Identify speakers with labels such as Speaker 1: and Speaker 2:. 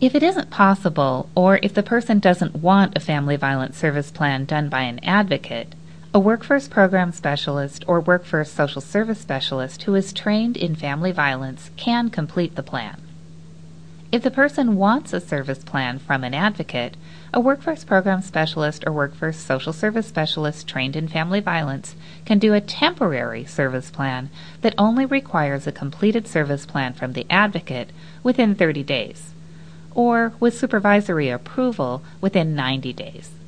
Speaker 1: If it isn't possible, or if the person doesn't want a family violence service plan done by an advocate, a Workforce Program Specialist or Workforce Social Service Specialist who is trained in family violence can complete the plan. If the person wants a service plan from an advocate, a Workforce Program Specialist or Workforce Social Service Specialist trained in family violence can do a temporary service plan that only requires a completed service plan from the advocate within 30 days, or with supervisory approval within 90 days.